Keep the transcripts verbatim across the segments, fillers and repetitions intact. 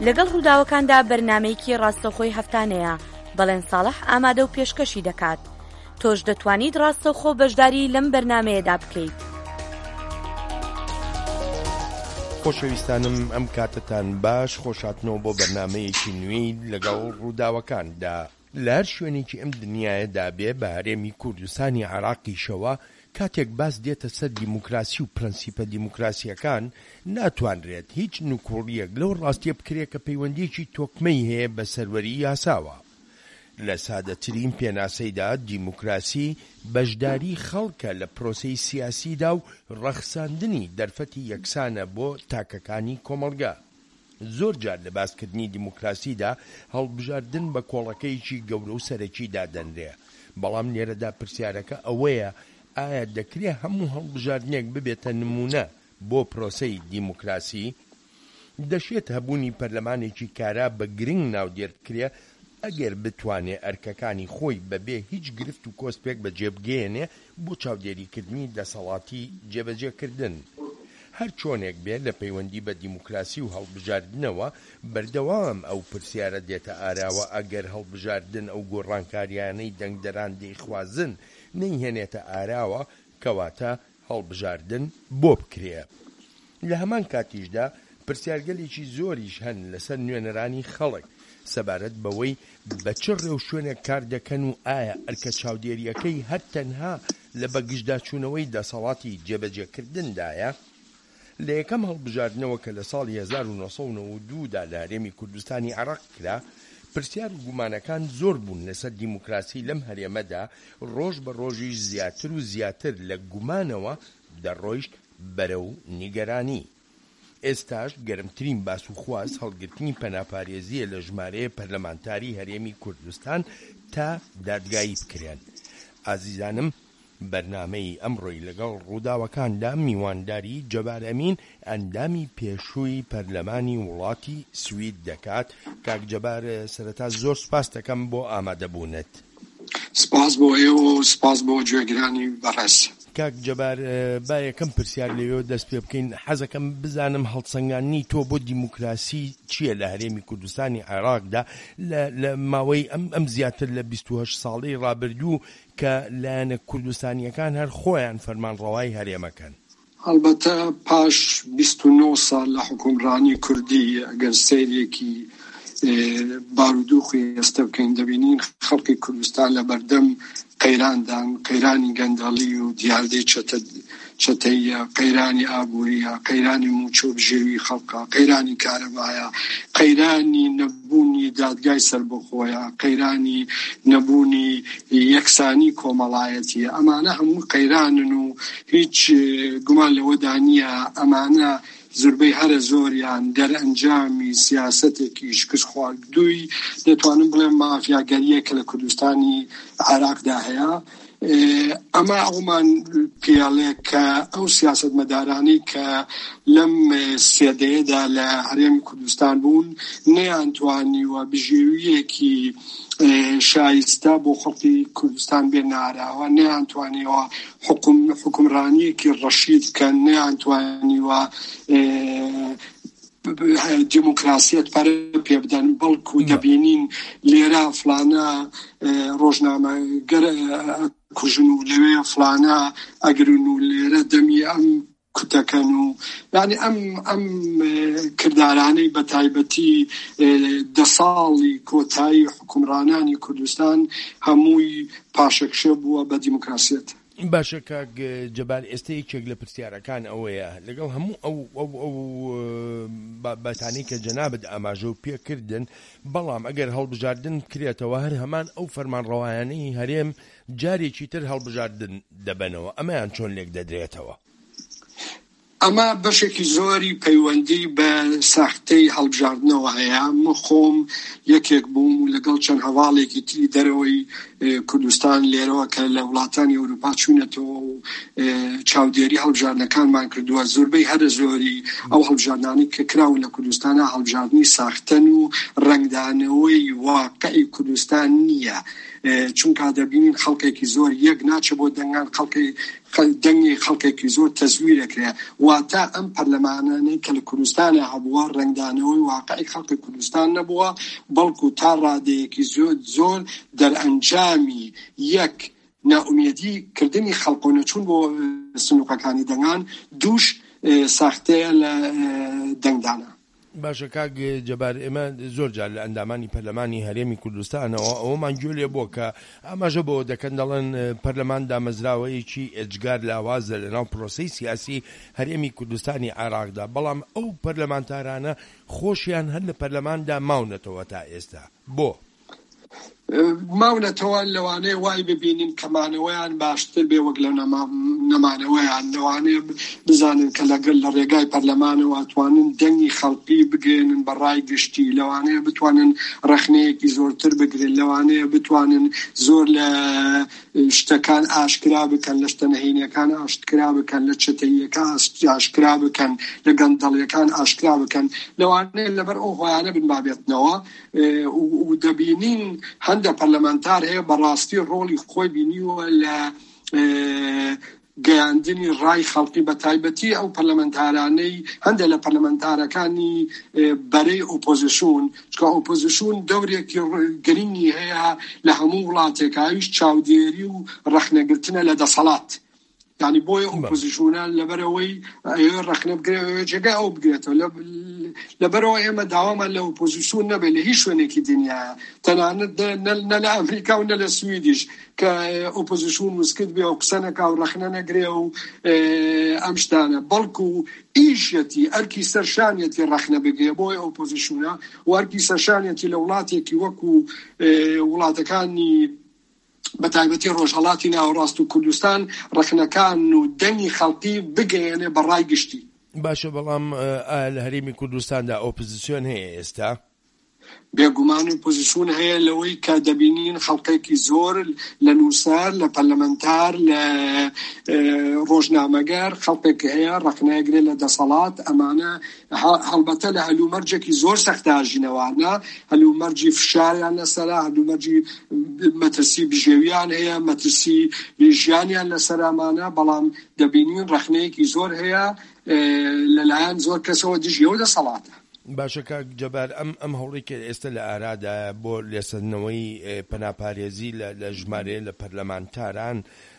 لەگەڵ ڕووداوەکاندا بەرنامەیەکی ڕاستەوخۆی هەفتانەیە بەڵێن ساڵح ئامادە و پێشکەشی دەکات. تۆش دەتوانیت ڕاستەوخۆ بەشداری لەم بەرنامەیەدا بکەیت. خۆشەویستانم ئەم کاتتان باش، خۆشاتنەوە بۆ بەرنامەیەکی نوێی لەگەڵ ڕووداوەکاندا. لە هەر شوێنێکی ئەم دنیایەدا بێ بە هەرێمی کوردستانی عێراقیشەوە کاتێک باس دێتە سەر دیموکراسی و پرەنسیپە دیموکراسیەکان ناتوانرێت هیچ نوکوڕیەک لەو ڕاستیە بکرێت کە پەیوەندیەکی تۆکمەی هەیە بە سەروەری یاساوە. لە سادەترین پێناسەیدا دیموکراسی بەشداری خەڵکە لە پرۆسەی سیاسیدا و ڕەخساندنی دەرفەتی یەکسانە بۆ تاکەکانی کۆمەڵگا. زۆر جار لە باسکردنی دیموکراسیدا هەڵبژاردن بە کۆڵەکەیەکی گەورە و سەرەکیدا دەنرێ، بەڵام لێرەدا پرسیارەکە ئەوەیە ئایا دەکرێت هەموو هەڵبژاردنێک ببێتە نمونە بۆ پرۆسەی دیموکراسی؟ دەشێت هەبوونی پەرلەمانێکی کارا بە گرنگ ناودێرکرێ ئەگەر بتوانێ ئەرکەکانی خۆی بەبێ هیچ گرفت و کۆسپێک بەجێبگەێنێ بۆ چاودێریکردنی دەسەڵاتی جێبەجێکردن. هەر چۆنێک بێت لە پەیوەندی بە دیموکراسی و هەڵبژاردنەوە بەردەوام ئەو پرسیارە دێتە ئاراوە ئەگەر هەڵبژاردن ئەو گۆڕانکاریانەی دەنگدەران دەیخوازن نەیهێنێتە ئاراوە کەواتە هەڵبژاردن بۆ بکرێ. لە هەمان کاتیشدا پرسیارگەلێکی زۆریش هەن لەسەر نوێنەرانی خەڵک سەبارەت بەوەی بە چ ڕێو شوێنێک کار دەکەن و ئایا ئەرکە چاودێریەکەی هەر تەنها لە بەگشتداچوونەوەی دەسەڵاتی جێبەجێکردندایە. لە یەکەم هەڵبژاردنەوە کە لە ساڵی هەزار و نۆ سەد و نۆ و دوودا لە هەرێمی کوردستانی عێراق کرا، پرسیار و گومانەکان زۆر بوون لەسەر دیموکراسی لەم هەرێمەدا ڕۆژ بە ڕۆژیش زیاتر و زیاتر لە گومانەوە دەڕۆیشت بەرەو نیگەرانی. ئێستاش گەرمترین باس و خواست هەڵگرتنی پەناپارێزیە لە ژمارەیە پەرلەمانتاری هەرێمی کوردستان تا دادگایی بکرێن. ئازیزانم، بەرنامەی ئەمڕۆی لەگەڵ ڕووداوەکاندا میوانداری جەبار ئەمین ئەندامی پێشووی پەرلەمانی وڵاتی سوید دەکات. کاک جەبار، سەرەتا زۆر سپاس دەکەم بۆ ئامادەبوونت. سپاس بۆ ئێوە و سپاس بۆ گوێگرانی بەڕێز. کاک جەبار، با یەکەم پرسیار لەوێ دەست پێ بکەین. حەزەکەم بزانم هەڵسەنگاندنی تۆ بۆ دیموکراسی چییە لە هەرێمی کوردستانی عێراقدا لە ماوەی ئەم ئەم زیاتر لە بیست و هەشت ساڵەی ڕابردوو کە لایەنە کوردستانیەکان هەر خۆیان فەرمانڕەوای هەرێمەکەن؟ هەڵبەتە پاش بیست و نۆ ساڵ لە حکومڕانی کوردی ئەگەر سەیرێکی بارودۆخی ئێستا بکەین دەبینین خەڵکی کوردستان لە بەردەم قەیراندان، قەیرانی گەندەڵی و دیاردەی چەتەیە، قەیرانی ئابووریە، قەیرانی موچە و بژێوی خەڵکە، قەیرانی کارەبایە، قەیرانی نەبوونی دادگای سەربەخۆیە، قەیرانی نەبوونی یەکسانی کۆمەڵایەتیە. ئەمانە هەموو قەیرانن و هیچ گومان لەوەدا نییە ئەمانە زۆربەی هەرە زۆریان دەرئەنجامی سیاسەتێکی شکست خواردووی دەتوانم بڵێم مافیاگەریە کە لە کوردستانی عێراقدا هەیە. ئەمە ئەومان پێڵێ کە ئەو سیاسەت مەدارانەی کە لەم سێدەیەدا لە هەرێمی کوردستان بوون نەیانتوانیوە بژێویەکی شایستە بۆ خەڵکی کوردستان بێ ناراوە، نەیانتوانیوە حکومڕانیەکی ڕەشید بکەن، نەیانتوانیوە دیموکراسیەت پەرە پێ بدەن، بەڵکو دەبینین لێرە فلانە ڕۆژنامەگەر کوژن و لەوێ فلانە ئەگرن و لێرە دەمی ئەم کوتەکەن و یعنی ئەم ئەم کردارانەی بە تایبەتی دە ساڵی کۆتایی حکومڕانانی کوردستان هەمووی پاشەکشە بووە بە دیموکراسیەت. باشە کاک جەبار، ئێستا یەکێک لە پرسیارەکان ئەوەیە لەگەڵ هەموو ئەو ئەو بابەتانەی کە جەنابەت ئاماژە و پێکردن، بەڵام ئەگەر هەڵبژاردن بکرێتەوە هەر هەمان ئەو فەرمانڕەوایانەی هەرێم جارێکی تر هەڵبژاردن دەبنەوە، ئەمەیان چۆن لێک دەدرێتەوە؟ ئەمە بەشێکی زۆری پەیوەندی بە ساختەی هەڵبژاردنەوە هەیە. من خۆم یەکێک بووم و لەگەڵ چەند هەواڵێکی تری دەرەوەی کوردستان لێرەوە کە لە وڵاتانی ئەوروپا چوونەتەوە و چاودێری هەڵبژاردنەکانمان کردووە. زۆربەی هەرە زۆری ئەو هەڵبژاردنانەی کە کراون لە کوردستانە هەڵبژاردننی ساختن و ڕەنگدانەوەی واقعی کوردستان نییە، چونکە دەبینین خەڵکێکی زۆر یەک ناچە بۆ دەنگان، خەڵکی دەنگی خەڵکێکی زۆر تەزویرەکرێ واتە ئەم پەرلەمانانەی کە لە کوردستانە هەبووە ڕنگدانەوەی واقعی خەڵکی کوردستان نەبووە بەڵکو تا ڕادەیەکی زۆر زۆر دەرئەنجامی یەک ناومێدی کردنی خەڵک و نەچوون بۆ سنووقەکانی دەنگان دووش ساختەیە لە دەنگدانە. باشە کاک جەبار ئێمە زۆر جار لە ئەندامانی پەرلەمانی هەرێمی کوردستانەوە ئەوەمان گوێ بۆ کە ئەمەژە بۆ دەکەن دەڵێن پەرلەمان دامەزراوەیەکی ئەجگار لاوازە لەناو پرۆسەی سیاسی هەرێمی کوردستانی عێراقدا بەڵام ئەو پەرلەمانتارانە خۆشیان هەر لە پەرلەماندا ماونەتەوە تا ئێستا بۆ ماونەتەوە لەوانەیە وای ببینین کەمانەوەیان باشتر بێ وەک لە نەمانەوەیان لەوانەیە بزانن کە لەگەڵ لە ڕێگای پەرلەمانەوە توانن دەنگی خەڵکی بگرێنن بەڕای گشتی لەوانەیە بتوانن ڕەخنەیەکی زۆرتر بگرن لەوانەیە بتوانن زۆر لە شتەکان ئاشکرا بکەن لە شتە نەهێنیەکان ئاشکرا بکەن لە چەتەییەکان ئاشکرا بکەن لە گەندەڵیەکان ئاشکرا بکەن لەوانەیە لەبەر ئەو هۆیانە بن بابێتنەوە و دەبینین هەندێک پەرلەمانتار هەیە بەڕاستی ڕۆڵی خۆی بینیوە لە گەیاندنی ڕای خەڵکی بە تایبەتی ئەو پەرلەمانتارانەی هەندێک لە پەرلەمانتارەکانی بەرەی ئۆپۆزیسیۆن چکە ئۆپۆزیسیۆن دەورێکی گرنگی هەیە لە هەموو وڵاتێکاویش چاودێری و ڕەخنەگرتنە لە دەسەڵات یعنی بۆیە ئۆپۆزیسیۆنان لەبەرەوەی ڕەخنە بگرێت جێگای ئەو بگرێتەوە لەبەرەوە ئێمە داوامان لە ئۆپۆزیسیۆن نەبێت لە هیچ شوێنێکی دنیایە تەنانەت نە لە ئەمریکا و نە لە سویدیش کە ئۆپۆزیسیۆن وسکت بێ و قسە نەکا و ڕەخنە نەگرێ و ئەم شتانە بەڵکو ئیشەتی ئەرکی سەرشانێتی ڕەخنە بگرێ بۆی ئۆپۆزیسیۆنە و ئەرکی سەرشانێتی لە وڵاتێکی وەکو وڵاتەکانی بە تایبەتی ڕۆژهەڵاتی ناوەڕاست و کوردستان ڕەخنەکان و دەنگی خەڵکی بگەیەنێ بەڕای گشتی. باشە بەڵام لە هەرێمی کوردستاندا ئۆپۆزیسیۆن هەیە ئێستا بێگومان ئۆپۆزیسیۆن هەیە لەوەی کە دەبینین خەڵکێکی زۆر لە نووسەر لە پەرلەمانتار لە ڕۆژنامەگەر خەڵکێک هەیە ڕەخنەیەگرێت لە دەسەڵات ئەمانە هەڵبەتە لە هەلومەرجێکی زۆر سەختاژینەوانە هەلومەرجی فشاریان لەسەرا هەلومەرجی مەترسی بژێویان هەیە مەترسی ژیانیان لەسەرامانە بەڵام دەبینین ڕەخنەیەکی زۆر هەیە لەلایەن زۆر کەسەوە دژیەوە دەسەڵاتە. باشە کاک جەبار ئەم ئەم هەوڵی کە ئێستا لە ئارادا بۆ لێسەندنەوەی پەناپارێزی لە ژمارە لە پەرلەمانتاران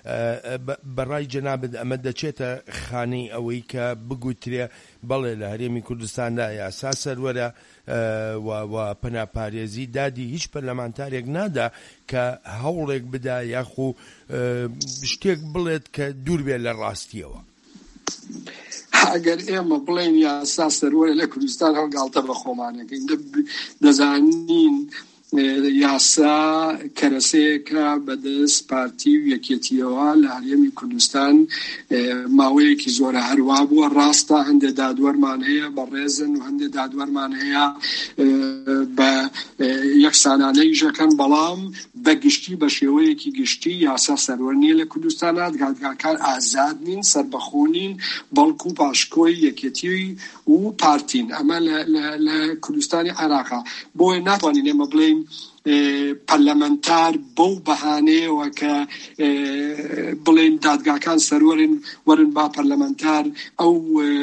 بەڕای جەنابەت ئەمە دەچێتە خانەی ئەوەی کە بگوترێ بەڵێ لە هەرێمی کوردستاندا یاسا سەروەرە و پەناپارێزی دادی هیچ پەرلەمانتارێک نادا کە هەوڵێک بدا یاخو شتێک بڵێت کە دوور بێت لە ڕاستیەوە. ئەگەر ئێمە بڵێن یاسا سەروەرە لە کوردستان هەڵگاڵتە بە خۆمانەکەین دەزانین یاسا کەرەسەیەکە بەدەست پارتی و یەکێتیەوە لە هەرێمی کوردستان ماوەیەکی زۆرە هەروە بووە ڕاستە هەندێک دادوەرمان هەیە بە ڕێزن و هەندێک دادوەرمان هەیە بە یەکسانانەی ژەکەن بەڵام بە گشتی بە شێوەیەکی گشتی یاسا سەروەر نییە لە کوردستانە دادگاکان ئازاد نین سەربەخۆ نین بەڵکو پاشکۆی یەکێتی و پارتین ئەمە لە کوردستانی عێراقا بۆیە ناتوانین ئێمە بڵێین پەرلەمانتار بەو بەهانەیەوە کە بڵێن دادگاکان سەروەرن وەرن با پەرلەمانتار ئەو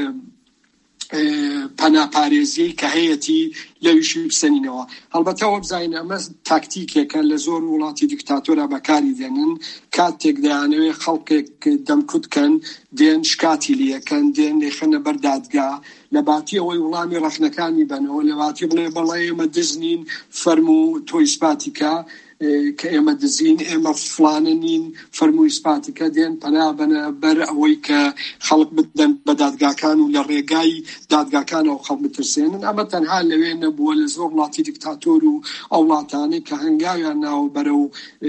پەناپارێزی کە هەیەی لەویشی بسەنینەوە هەڵبەتە ئەوە بزانین ئەمە تاکتیکێکە لە زۆر وڵاتی دیکتاتۆرە بەکاری دێنن کاتێک دەیانەوێت خەڵکێک دەمکوتکەن دێن شکاتی لەکەن دێن لێخەنە بەر دادگا لە باتی ئەوەی وڵامی ڕەخنەکانی بنەوە لە باتی بڵێ بەڵێ ئێمە دزنین فەرموو تۆ ئیسپاتی کە کە ئێمە دزین ئێمە فلانە نین فەرمووی ئیسپاتیکە دێن پەنا بنە بەر ئەوەی کە خەڵک بدەن بە دادگاکان و لە ڕێگای دادگاکانەوە خەڵک بترسێنن ئەمە تەنها لەوێ نەبووە لە زۆر وڵاتی دیکتاتۆر و ئەو وڵاتانەی کە هەنگاویان ناوە بەرەو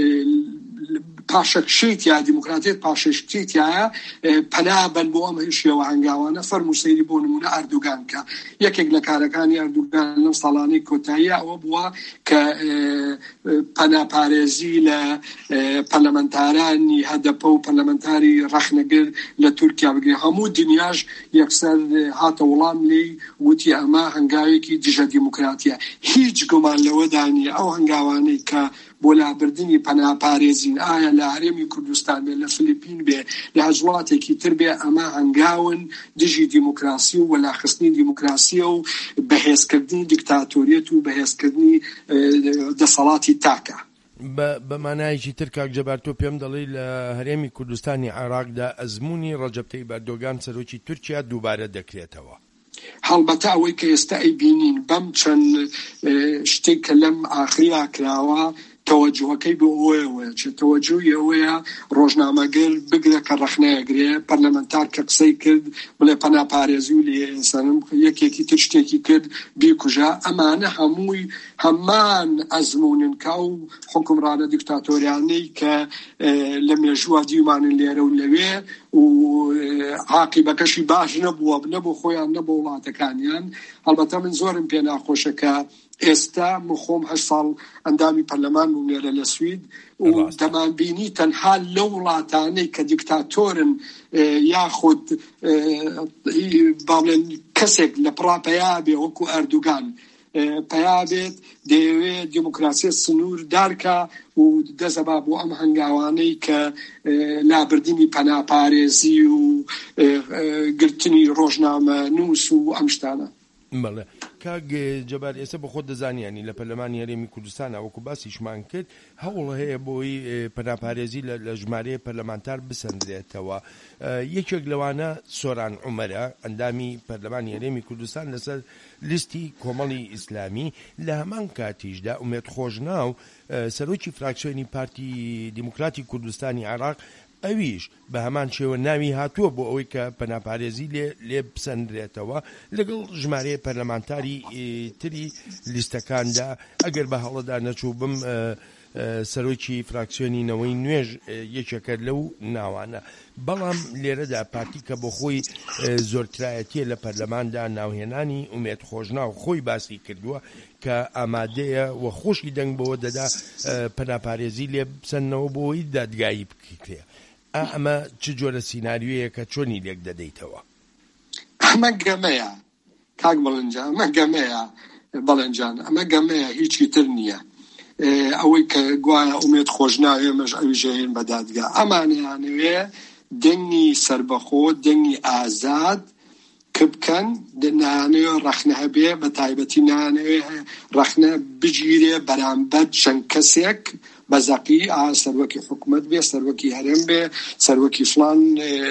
پاشەکشیت یا دیموکراتیت پاشەشتیتیایە پەنا بن بۆ ئەم هێشیەوە هەنگاوانە فەرموو سەیری بۆ نمونە ئەردوگان کە یەکێک لە کارەکانی ئەردوگان لەم ساڵانەی کۆتایی ئەوە بووە کە پەناپارێزی لە پەرلەمانتارانی هەدەپە و پەرلەمانتاری ڕەخنەگر لە تورکیا بگرێ هەموو دنیاش یەکسەر هاتە وەڵام لێی وتی ئەمە هەنگاوێکی دژە دیموکراتیە هیچ گومان لەوەدا نیە ئەو هەنگاوانەی کە بۆ لابردنی پەناپارێزین ئایا لە هەرێمی کوردستان بێ لە فلیپین بێ لە هەژوڵاتێکی تر بێ ئەمە هەنگاون دژی دیموکراسی و وەلاخستنی دیموکراسیە و بەهێزکردنی دیکتاتۆریەت و بەهێزکردنی دەسەڵاتی تاکە. بە مانایەکی تر کاک جەبار تۆ پێم دەڵێ لە هەرێمی کوردستانی عێراقدا ئەزموونی ڕەجەب تەیب ئەردۆگان سەرۆکی تورکیا دووبارە دەکرێتەوە. هەڵبەتە ئەوەی کە ئێستا ئەیبینین بەم چەند شتێک کە لەم ئاخریا کراوە تەوەجوهەکەی بۆ ئەوەیەوە چ تەوەجوهی ئەوەیە ڕۆژنامەگەر بگرە کە ڕەخنەیەگرێ پەرلەمەنتار کە قسەی کرد بڵێ پەناپارێزی و لێسەرم یەکێکی تر شتێکی کرد بیکوژە ئەمانە هەمووی هەمان ئەزمونن کە ئەو حکومڕانە دیکتاتۆریانەی کە لە مێژووە دیمانن لێرە و لەوێ و عاقیبەکەشی باش نەبووە نەبوو خۆیان نەبوو وڵاتەکانیان. هەڵبەتە من زۆرم پێ ناخۆشە کە ئێستا مخۆم هەشت ساڵ ئەندامی پەرلەمان بووم لێرە لە سوید و دەمانبینی تەنها لەو وڵاتانەی کە دیکتاتۆرن یاخود باڵێن کەسێک لە پڕاپەیا بێ وەکو ئەردوگان پیا بێت دەیەوێت دیموکراسی سنوور دارکە و دەزەبا بۆ ئەم هەنگاوانەی کە لابردنی پەناپارێزی و گرتنی ڕۆژنامە نووس و ئەم شتانە. بەڵێ کاک جەبار ئێستا بە خۆت دەزانیانی لە پەرلەمانی هەرێمی کوردستان وەکو باسیشمان کرد هەوڵ هەیە بۆی پەناپارێزی لە ژمارەیە پەرلەمانتار بسەندرێتەوە. یەکێک لەوانە سۆران عومەرە ئەندامی پەرلەمانی هەرێمی کوردستان لەسەر لیستی کۆمەڵی ئیسلامی لە هەمان کاتیشدا ئومێد خۆشناو سەرۆکی فراکسیۆنی پارتی دیموکراتی کوردستانی عێراق ئەویش بە هەمان شێوە ناوی هاتووە بۆ ئەوەی کە پەناپارێزی لێ بسەندرێتەوە لەگەڵ ژمارەیە پەرلەمانتاری تری لیستەکاندا. ئەگەر بە هەڵەدا نەچوو بم سەرۆکی فراکسیۆنی نەوەی نوێژ یەکێکە لەو ناوانە. بەڵام لێرەدا پارتی کە بۆ خۆی زۆرترایەتیە لە پەرلەماندا ناوهێنانی ئومێد خۆشناو خۆی باسی کردووە کە ئامادەیە و خۆشی دەنگ بەوە دەدا پەناپارێزی لێ بسەنەوە بۆی دادگایی بکرێ. ئەمە چ جۆرە سیناریۆیە کە چۆنی لێک دەدەیتەوە؟ ئەمە گەمەیە کاک بەڵەنجان، ئەمە گەمەیە بەڵەنجان، ئەمە گەمەیە هیچی تر نییە. ئەوەی کە گوایە ئومێد خۆشناوێ مەش ئەوی ژەهێن بە دادگا ئەمانیانوێ دەنگی سربەخۆ دەنگی ئازاد کە بکەن نانەوێ ڕەخنە هەبێ بە تایبەتی نانەوێ ڕەخنە بگیرێ بەرامبەر چەند کەسێک بەزەقی ئا سەرۆکی حکومەت بێ سەرۆکی هەرێم بێ سەرۆکی فڵان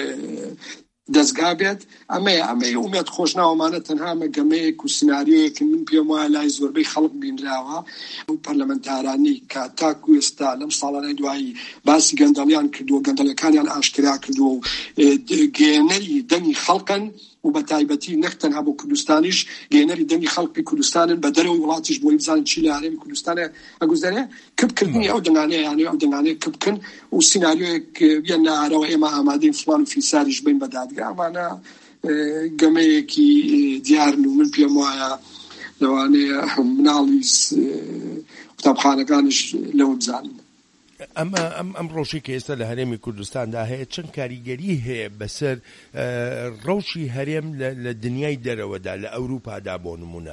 دەستگا بێت. ئەمەیە ئەمەیە ئومێد خۆشناوەمانە تەنها مەگەمەیەک و سناریۆیەکی من پێم وایە لای زۆربەی خەڵک بینراوە ئەو پەرلەمەنتارانی کە تاکو ئێستا لەم ساڵانەی دوایی باسی گەندەڵیان کردووە گەندەڵەکانیان ئاشکرا کردووە و گێنەری دەنگی خەڵکن و بە تایبەتی نەک تەنها بۆ کوردستانیش گێنەری دەنگی خەڵکی کوردستانن بە دەرەوەی وڵاتیش بۆی بزانن چی لە هەرێمی کوردستانە ئەگوزارێ کبکردنی ئەو دەنگانەیە یانێ ئەو دەنگانەیە کبکن و سیناریۆیەک بێن نارەوە ئێمە ئامادەین فڵان و فیساریش بین بە دادگا. ئەمانە گەمەیەکی دیارن و من پێم وایە لەوانەیە مناڵی قوتابخانەکانش لەوە بزانن. ئەمە ئەم ڕۆژی کە ئێستا لە هەرێمی کوردستاندا هەیە چەند کاریگەری هەیە بەسەر ڕەوشی هەرێم لە دنیای دەرەوەدا لە ئەوروپادا بۆ نمونە؟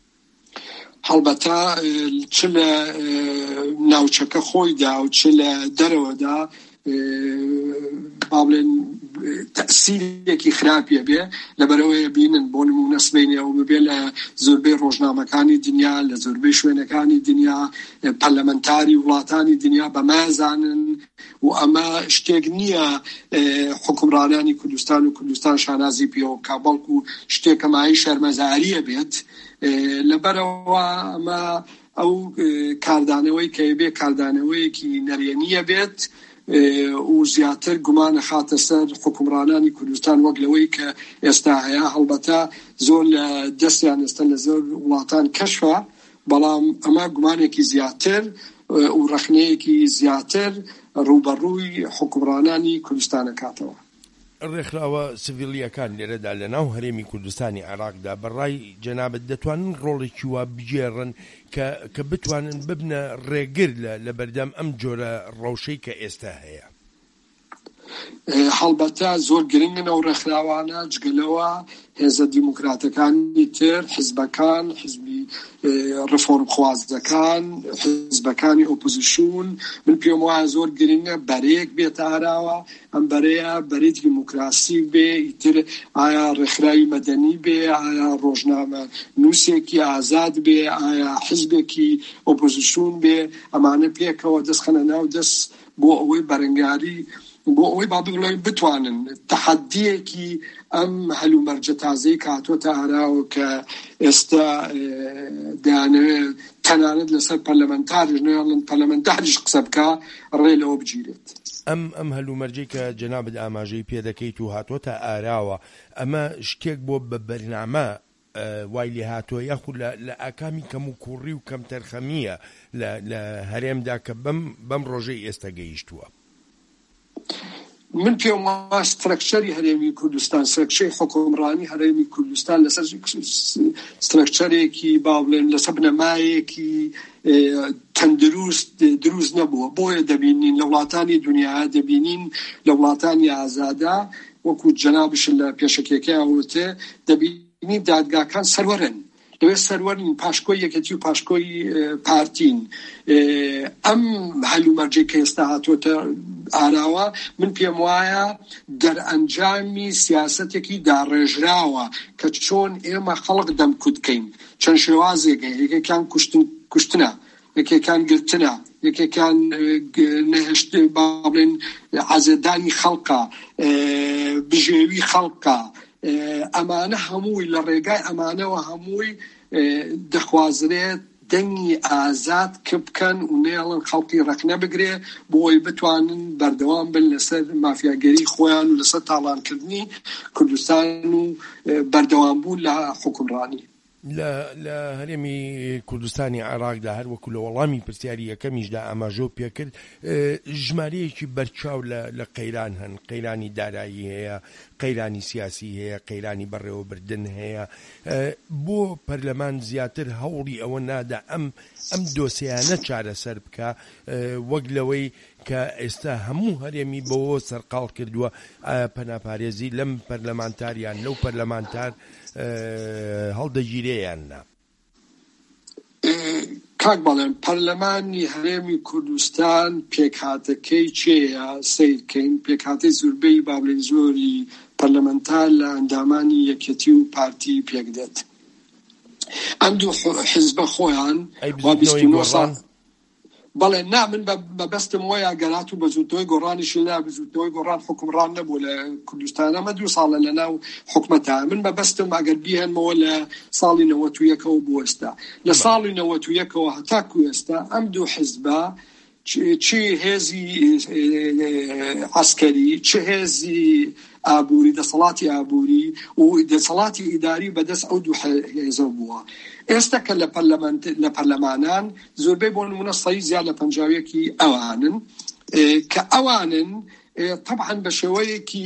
هەڵبەتە چ لە ناوچەکە خۆیدا و چ لە دەرەوەدا باڵێن تەسیرێکی خراپیە بێ لەبەرەوەی بینن بۆ نمونە سبەینەوە ببێ لە زۆربەی ڕۆژنامەکانی دنیا لە زۆربەی شوێنەکانی دنیا پەرلەمەنتاری وڵاتانی دنیا بەمازانن و ئەمە شتێک نییە حکومڕانانی کوردستان و کوردستان شانازی پێوە کابڵک و شتێکەمایی شەرمەزاریە بێت. لەبەرەوە ئەمە ئەو کاردانەوەی کە بێ کاردانەوەیەکی نەرێنیە بێت و زیاتر گومانە خاتە سەر حکومڕانانی کوردستان وەک لەوەی کە ئێستا هەیە. هەڵبەتە زۆر لە دەستیان ئێستا لە زۆر وڵاتان کەشفە، بەڵام ئەمە گومانێکی زیاتر و ڕەخنەیەکی زیاتر ڕوبەڕووی حکومڕانانی کوردستانە کاتەوە. ڕێکخراوە سڤیلیەکان لێرەدا لە ناو هەرێمی کوردستانی عێراقدا بەڕای جەنابەت دەتوانن ڕۆڵێکی وا بگێڕن کە بتوانن ببنە ڕێگر لە بەردەم ئەم جۆرە ڕەوشەی کە ئێستا هەیە؟ هەڵبەتە زۆر گرنگن ئەو ڕێکخراوانە جگەلەوە هێزە دیموکراتەکانی تر، حیزبەکان، حیزبی ڕفۆرمخوازەکان، حیزبەکانی ئۆپۆزیسیۆن، من پێم وایە زۆر گرنگە بەرەیەک بێتە ئاراوە، ئەم بەرەیە بەرەی دیموکراسی بێ، ئیتر ئایا ڕێکخراوی مەدەنی بێ، ئایا ڕۆژنامە نووسێکی ئازاد بێ، ئایا حیزبێکی ئۆپۆزیسیۆن بێ، ئەمانە پێکەوە دەستخەنە ناو دەست بۆ ئەوەی بەرەنگاری بۆ ئەوەی با بڵێن بتوانن تەحەدیەکی ئەم هەلومەرجە تازەی کاتۆتە ئاراوە کە ئێستا دەیانەوێت تەنانەت لەسەر پەرلەمەنتاریش نەیانڵن پەرلەمەنتاریش قسە بکە ڕێ لەوە بگیرێت. ئەم ئەم هەلومەرجەی کە جەنابەت ئاماژەی پێ دەکەیت و هاتوۆتە ئاراوە، ئەمە شتێک بۆ بە بەرنامە وای لێ هاتووە یاخود لە ئاکامی کەم و کوڕی و کەم تەرخەمیە لە هەرێمدا کە بەم ڕۆژەی ئێستا گەیشتووە؟ من پێم وایە سترەکچەری هەرێمی کوردستان، سترەکچەری حکومڕانی هەرێمی کوردستان لەسەر سترەکچەرێکی با بڵێن لەسەر بنەمایەکی تەندروست دروست نەبووە. بۆیە دەبینین لە وڵاتانی دنیا، دەبینین لە وڵاتانی ئازادا وەکو جەنابش لە پێشەکێکەکەی ئەوتێ، دەبینین دادگاکان سەروەرن، لەوێ سەروەرن، پاشکۆی یەکێتی و پاشکۆی پارتین. ئەم هەلومەرجەی کە ئێستا هاتوۆتە ئاراوە من پێم وایە دەرئەنجامی سیاسەتێکی داڕێژراوە کە چۆن ئێمە خەڵک دەمکوتکەین. چەند شێوازێکە، یەکێکیان کوشتنە، یەکێکیان گرتنە، یەکێکیان نەهێشت با بڵێن عەزێدانی خەڵکە، بژێوی خەڵکە. ئەمانە هەمووی لە ڕێگای ئەمانەوە هەمووی دەخوازرێت دەنگی ئازاد کە بکەن و نێڵن خەڵکی ڕەخنە بگرێ بۆی بتوانن بەردەوام بن لەسەر مافیاگەری خۆیان و لەسەر تاڵانکردنی کوردستان و بەردەوام بوون لە حکومڕانی. لە هەرێمی کوردستانی عێراقدا هەروەکو لە وەڵامی پرسیاری یەکەمیشدا ئاماژە پێکرد ژمارەیەکی بەرچاو لە قەیران هەن، قەیرانی دارایی هەیە، قەیرانی سیاسی هەیە، قەیرانی بەڕێوەبردن هەیە. بۆ پەرلەمان زیاتر هەوڵی ئەوە نادا ئەم ئەم دۆسیانە چارەسەر بکە، وەک لەوەی کە ئێستا هەموو هەرێمی بەوە سەرقاڵ کردووە پەناپارێزی لەم پەرلەمانتاریان لەو پەرلەمانتار هەڵدەگیرێیان نا. کاک بەڵێن پەرلەمانی هەرێمی کوردستان پێکهاتەکەی چێە سیرکەین، پێکهاتەی زۆربەی با بڵێن زۆری پەرلەمەنتار لە ئەندامانی یەکێتی و پارتی پێکدێت. ئەم دوو حیزبە خۆیان بەڵێ نا من بەبەستم وایە گەرات و بە زووتەوەی گۆڕانیشی نا بە زووتەوەی گۆڕان حکومڕان نەبوو لە کوردستان، ئەمە دوو ساڵە لە ناو حکومەتە. من بەبەستم ئەگەر بیهێنمەوە لە ساڵی نەوەت و یەکەوە بۆ ئێستا، لە ساڵی نەوەت و یەکەوە هەتاکو ئێستا ئەم دوو حیزبە چی هێزی عەسکەری، چه هێزی ئابووری، دەسەڵاتی ئابووری و دەسەڵاتی ئیداری بەدەست ئەو دوو هێزە بووە. ئێستا کە لە پەرلەمانان زۆربەی بۆ نمونە سەی زیاد لە پەنجاویەکی ئەوانن کە ئەوانن طبعا بە شێوەیەکی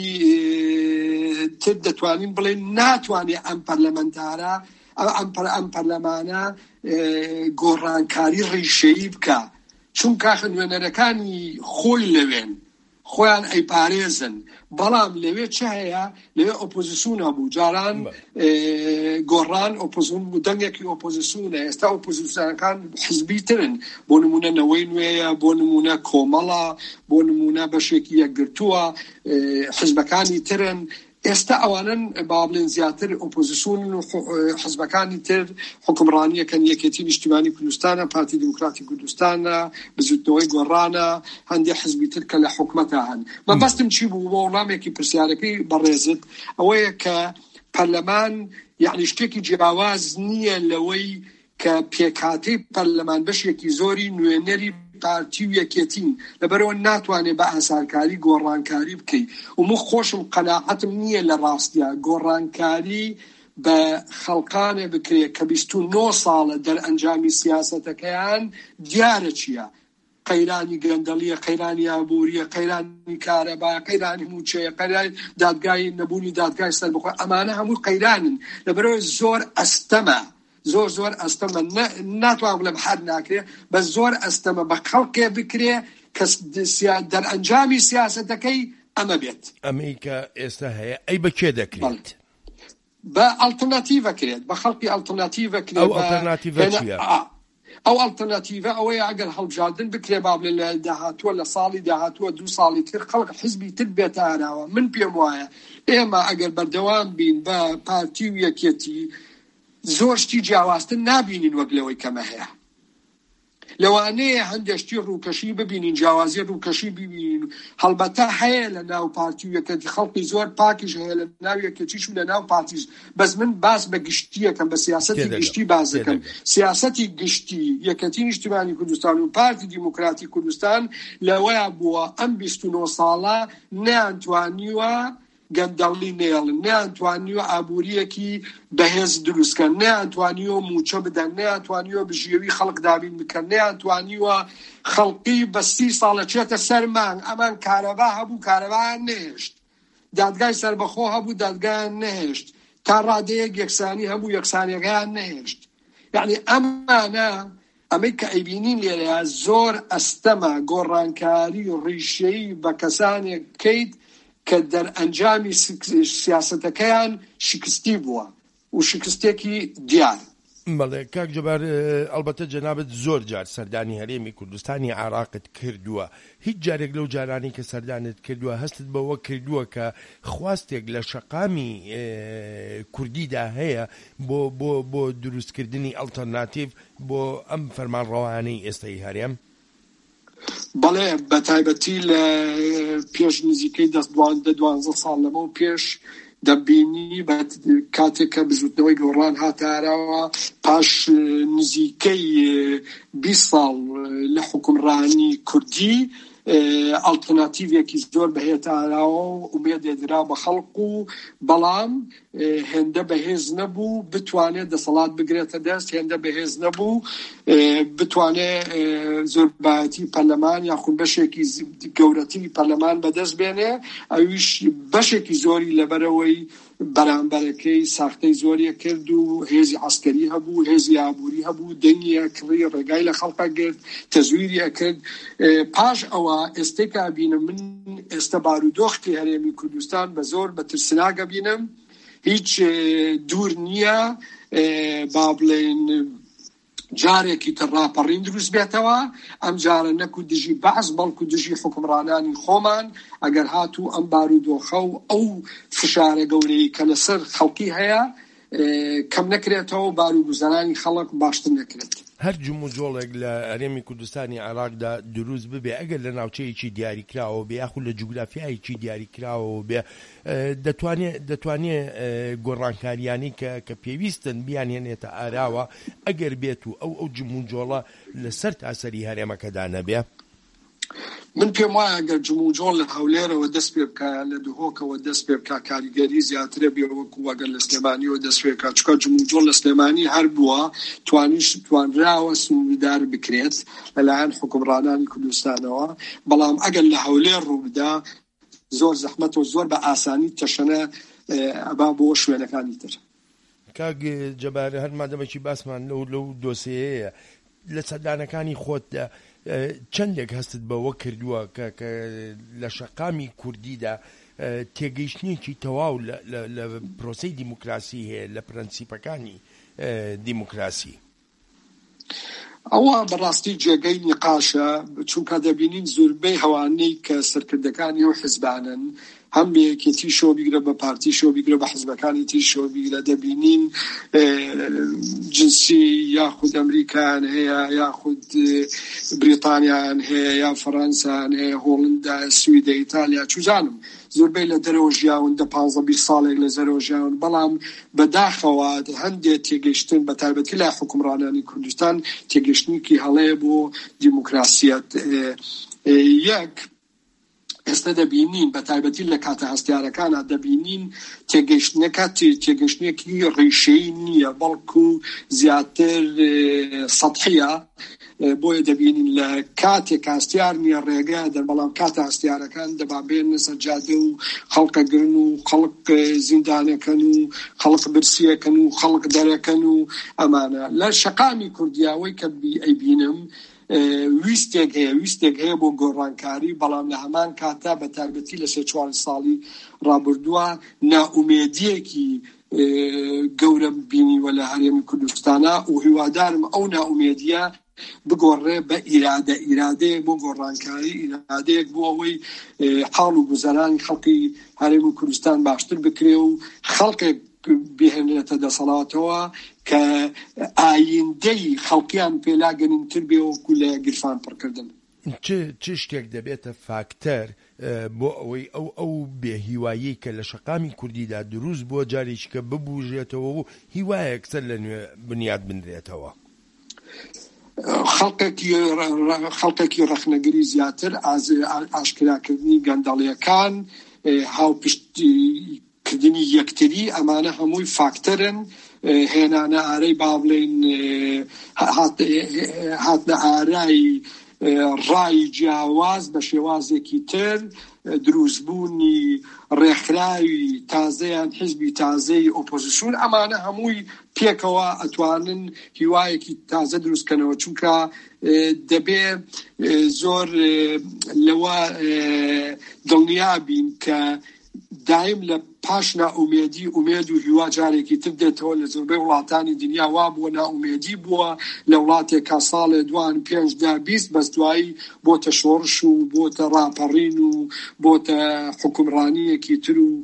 تر دەتوانین بڵێن ناتوانێت ئەم پەرلەمەنتارە ئەم پەرلەمانە گۆڕانکاری ڕیشەیی بکە، چونکە خوێنەرەکانی خۆی لەوێن خۆیان ئەیپارێزن، بەڵام لەوێ چه هەیە؟ لەوێ ئۆپۆزیسیۆن هەبوو، جاران گۆڕان ئۆپۆزیسیۆن بوو، دەنگێکی ئۆپۆزیسیۆنە. ئێستا ئۆپۆزیسیۆنەکان حیزبی ترن، بۆ نمونە نەوەی نوێیە، بۆ نمونە کۆمەڵە، بۆ نمونە بەشێکی یەکگرتووە، حیزبەکانی ترن. ئێستا ئەوانن با بڵێن زیاتر ئۆپۆزیسیۆن و حیزبەکانی تر حکومڕانیەکەن، یەکێتی نیشتیمانی کوردستانە، پارتی دیموکراتی کوردستانە، بزوتنەوەی گۆڕانە، هەندێک حیزبی تر کە لە حکومەتە هەن. مەبەستم چی بوو بۆ وەڵامێکی پرسیارەکەی بەڕێزت ئەوەیە کە پەرلەمان یعنی شتێکی جیاواز نییە لەوەی کە پێکهاتەی پەرلەمان بەشێکی زۆری نوێنەری پارتی و یەکێتین، لەبەرەوە ناتوانێت بە ئاسانکاری گۆڕانکاری بکەیت. و من خۆشم قەناعەتم نییە لە ڕاستیە گۆڕانکاری بە خەڵقانێ بکرێت کە بیست و نۆ ساڵە دەرئەنجامی سیاسەتەکەیان دیارە چییە؟ قەیرانی گەندەڵیە، قەیرانی ئابووریە، قەیرانی کارەبا، قەیرانی موچەیە، قەیرانی دادگای نەبوونی دادگای سەربەخۆ، ئەمانە هەموو قەیرانن. لەبەرەوە زۆر ئەستەمە زۆر زۆر ئەستەمە ناتوان بڵێم حەد ناکرێ، بە زۆر ئەستەمە بە خەڵکێ بکرێ کە دەرئەنجامی سیاسەتەکەی ئەمە بێت. ئەمریکا ئێستا هەیە ئەی بەکێ دەکرێت؟ بە ئەڵتەرناتیڤە کرێت، بە خەڵکی ئەڵتەرناتیڤە کرێت. ئەو ئەڵتەرناتیڤە چییە؟ ئەو ئەڵتەرناتیڤە ئەوەیە ئەگەر هەڵبژاردن بکرێ با بڵێ لە داهاتووە لە ساڵی داهاتووە دوو ساڵی تر خەڵک حیزبی تر بێتە ئاراوە. من پێم وایە ئێمە ئەگەر بەردەوام بین بە پارتی و یەکێتی زۆر شتی جیاوازتر نابینین وەک لەوەی کەمە هەیە. لەوانەیە هەندێشتی ڕووکەشی ببینین، جیاوازی ڕووکەشی ببینین، هەڵبەتە هەیە لە ناو پارتی و یەکێتی خەڵکی زۆر پاکیش هەیە لە ناو یەکێتیش و لە ناو پارتیش. بەس من باس بە گشتیەکەم، بە سیاسەتی گشتی باس دەکەم. سیاسەتی گشتی یەکێتی نیشتیمانی کوردستان و پارتی دیموکراتی کوردستان لەوەیە بووە ئەم بیست و نۆ ساڵە نەیانتوانیوە گەندەڵی نێڵن، نەیانتوانیوە ئابووریەکی بەهێز دروستکەن، نەیانتوانیوە موچە بدەن، نەیانتوانیوە بژێوی خەڵک دابین بکەن، نەیانتوانیوە خەڵقی بە سی ساڵە چێتە سەرمان. ئەمان کارەبا هەبوو، کارەبایان نەهێشت، دادگای سەربەخۆ هەبوو، دادگایان نەهێشت، تا ڕادەیەک یەکسانی هەبوو، یەکسانیەکەیان نەهێشت. یعنی ئەمانە ئەمەی کە ئەیبینین لێرەیە زۆر ئەستەمە گۆڕانکاری و ڕیشەیی بە کەسانێک بکەیت کە دەرئەنجامی سیاسەتەکەیان شکستی بووە و شکستێکی دیار. بەڵێ کاک جەبار، ئەلبەتە جەنابەت زۆر جار سەردانی هەرێمی کوردستانی عێراقت کردووە. هیچ جارێک لەو جارانی کە سەردانت کردووە هەستت بەوە کردووە کە خواستێک لە شەقامی کوردیدا هەیە بۆ بۆ بۆ دروستکردنی ئەڵتەرناتیڤ بۆ ئەم فەرمانڕەوانەی ئێستای هەرێم؟ بەڵێ بە تایبەتی لە پێش نزیکەی دەست دوانزە ساڵ لەمە و پێش دەبینی بە کاتێک کە بزوتنەوەی گۆڕان هاتارەوە پاش نزیکەی بیست ساڵ لە حکومڕانی کوردی ئەڵتەرناتیڤێکی زۆر بەهێز ئاراوە و ئومێدێدرا بە خەڵق و بەڵام هێندە بەهێز نەبوو بتوانێت دەسەڵات بگرێتە دەست، هێندە بەهێز نەبوو بتوانێت زۆربایەتی پەرلەمان یاخود بەشێکی گەورەتری پەرلەمان بەدەست بێنێ. ئەویش بەشێکی زۆری لەبەرەوەی بەرامبەرەکەی ساختەی زۆریە کرد و هێزی عەسکەری هەبوو، هێزی ئابووری هەبوو، دەنگیە کڕی، ڕێگای لە خەڵقا گرت، تەزویریە کرد. پاش ئەوە ئێستێکا بینم من ئێستا بارودۆختی هەرێمی کوردستان بە زۆر بە ترسناگە بینم، هیچ دوور نییە با بڵێن جارێکی تر ڕاپەڕین دروست بێتەوە. ئەم جارە نەکو دژی بەعز بەڵکو دژی حکومڕانانی خۆمان ئەگەر هاتوو ئەم بارودۆخە و ئەو فشارە گەورەی کە لەسەر خەڵکی هەیە کەم نەکرێتەوە و باروگوزەرانی خەڵک باشتر نەکرێت. هەر جم و جۆڵێک لە هەرێمی کوردستانی عێراقدا دروست ببێ ئەگەر لە ناوچەیەکی دیاریکراوە بێ یاخود لە جوگرافیایەکی دیاریکراوە بێ دەتوانێت دەتوانێت گۆڕانکاریانی کە کە پێویستن بیانهێنێتە ئاراوە ئەگەر بێت و ئەو ئەو جم و جۆڵە لەسەر تاسەری هەرێمەکەدا نەبێ. من پێم وایە ئەگەر جم و جۆڵ لە هەولێرەوە دەست پێ بکە لە دوهۆکەوە دەست پێ بکە کاریگەری زیاترە بێ وەکو ئەگەر لە سلێمانیەوە دەست پێ بکە، چونکە جم و جۆڵ لە سلێمانی هەر بووە توانیش توانراوە سنووردار بکرێت لەلایەن حکومڕانانی کوردستانەوە. بەڵام ئەگەر لە هەولێر ڕوو بدا زۆر زەحمەت و زۆر بە ئاسانی تەشەنە ئەبا بۆ شوێنەکانی تر. کاک جەبار، هەر مادەمێکی باسمان لەو لەو دۆسیەیە لە سەردانەکانی خۆتدا چەندێک هەستت بەوە کردووە کە لە شەقامی کوردیدا تێگەیشتنێکی تەواو لە پرۆسەی دیموکراسی هەیە، لە پرەنسیپەکانی دیموکراسی؟ ئەوە بەڕاستی جێگەی نیقاشە، چونکە دەبینین زۆربەی هەوانەی کە سەرکردەکانی و حیزبانن هەم بەیەکێتی شۆ بیگرە بە پارتی شۆ بیگرە بە حیزبەکانی تی شۆ بیگرە، دەبینین جنسی یاخود ئەمریکایان هەیە یاخود بریتانیایان هەیە یا فەڕەنسایان هەیە، هۆڵندا، سویدە، ئیتالیا، چوزانم زۆربەی لە دەرەوە ژیاون دە پانزە بیست ساڵێک لە زەرەوە ژیاون. بەڵام بەداخەوە هەندێک تێگەیشتن بە تایبەتی لای حکومڕانانی کوردستان تێگەیشتنێکی هەڵەیە بۆ دیموکراسیەت. یەک ئێستا دەبینین بە تایبەتی لە کاتە هەستیارەکانە دەبینین تێگەیشتنەکە تێگەیشتنێکی ڕیشەی نییە بەڵکو زیاتر سەطحیە. بۆیە دەبینین لە کاتێک هەستیار نییە ڕێگە دەر، بەڵام کاتە هەستیارەکان دەبابێنە سەر جادە و خەڵکە گرن و خەڵک زیندانەکەن و خەڵک برسیەکەن و خەڵک دەرەکەن و ئەمانە. لە شەقامی کوردیاوەی کە ئەیبینم ویستێک هەیە ویستێک هەیە بۆ گۆڕانکاری، بەڵام لە هەمان کاتا بە تایبەتی لە سێ چوار ساڵی ڕابردووە ناومێدیەکی گەورە بینیوە لە هەرێمی کوردستانە و هیوادارم ئەو ناومێدیە بگۆڕێ بە ئیرادە ئیرادەیەک بۆ گۆڕانکاری، ئیرادەیەک بۆ ئەوەی حاڵ و گوزەرانی خەڵکی هەرێمی کوردستان باشتر بکرێ و خەڵکێک بهێنێتە دەسەڵاتەوە کە ئایندەی خەڵکیان پێلا گەنمتر بێ وەکو لە گیرفان پڕکردن. چ شتێک دەبێتە فاکتەر بۆ ئەوەی ئەو ئەو بێهیوایی کە لە شەقامی کوردیدا دروست بۆ جارێککە ببوژێتەوە و هیوایەک سەر لە نوێ بنیاد بنرێتەوە؟ خەڵکێکی ڕەخنەگری زیاتر، ئاشکراکردنی گەندەڵیەکان، هاوپشتکردنی یەکتری، ئەمانە هەمووی فاکتەرن. هێنانە ئارەی با بڵێن هاتنە ئارای ڕای جیاواز بە شێوازێکی تر، دروستبوونی ڕێکخراوی تازەیان حیزبی تازەی ئۆپۆزیسیۆن، ئەمانە هەمووی پێکەوە ئەتوانن هیوایەکی تازە دروستکەنەوە، چونکە دەبێ زۆر لەوە دڵنیابین کە دایم لە پاش ناومێدی ئومێد و هیوا جارێکی تر دێتەوە. لە زۆربەی وڵاتانی دنیا وا بووە ناومێدی بووە لە وڵاتێکا ساڵێ دوان پێنج دا بیست، بەس دوایی بۆتە شۆڕش و بۆتە ڕاپەڕین و بۆتە حکومڕانیەکی تر و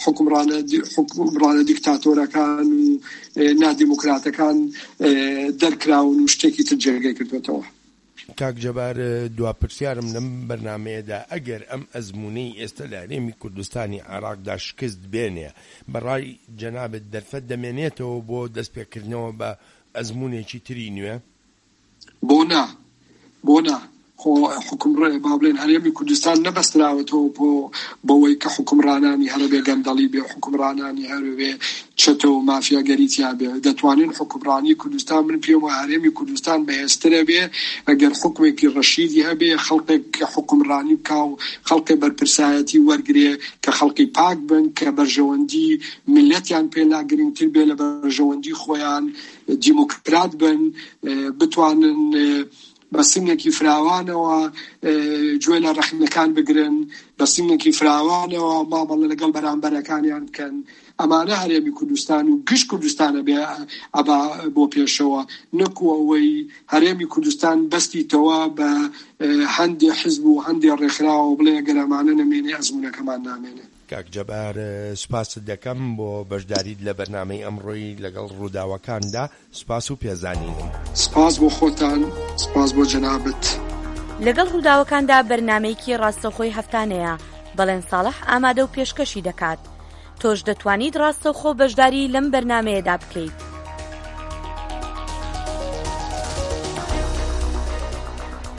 حکومڕانە دیکتاتۆرەکان و نادیموکراتەکان دەرکراون و شتێکی تر جێگەی کردوێتەوە. کاک جەبار، دواپرسیارم لەم بەرنامەیەدا ئەگەر ئەم ئەزموونەی ئێستا لە هەرێمی کوردستانی عێراقدا شکست بێنێ، بەڕای جەنابەت دەرفەت دەمێنێتەوە بۆ دەستپێکردنەوە بە ئەزموونێکی تری نوێ؟ بۆ نا بۆ نا حکومڕێ با بڵێن هەرێمی کوردستان نەبەستراوەتەوە بۆ بەوەی کە حکومڕانانی هەرەبێ گەندەڵی بێ، حکومڕانانی هەرەبێ چەتە و مافیاگەریتیا بێ. دەتوانین حکومڕانی کوردستان، من پێم وایە هەرێمی کوردستان بەهێزترە بێ ئەگەر حکومێکی ڕەشیدی هەبێ، خەڵکێک کە حکومڕانی بکا و خەڵکی بەرپرسایەتی وەرگرێ، کە خەڵکی پاک بن، کە بەرژەوەندی میلەتیان پێلا گرنگتر بێ لە بەرژەوەندی خۆیان، دیموکرات بن، بتوانن بە سنگێکی فراوانەوە گوێ لە ڕەخنەکان بگرن، بە سنگێکی فراوانەوە مامەڵە لەگەڵ بەرامبەرەکانیان بکەن. ئەمانە هەرێمی کوردستان و گشت کوردستانە بێ ئەبا بۆ پێشەوە، نەکو ئەوەی هەرێمی کوردستان بەستیتەوە بە هەندێ حیزب و هەندێ ڕێکخراوە بڵێ ئەگەر ئەمانە نەمێنێ ئەزموونەکەمان نامێنێ. کاک جەبار، سوپاست دەکەم بۆ بەشداریت لە بەرنامەی ئەمڕۆی لەگەڵ ڕووداوەکاندا. سوپاس و پێزانینم. سپاس بۆ خۆتان، سپاس بۆ جەنابەت. لەگەڵ ڕووداوەکاندا بەرنامەیەکی ڕاستەوخۆی هەفتانەیە، بەڵێن ساڵح ئامادە و پێشکەشی دەکات. تۆش دەتوانیت ڕاستەوخۆ بەشداری لەم بەرنامەیەدا بکەیت.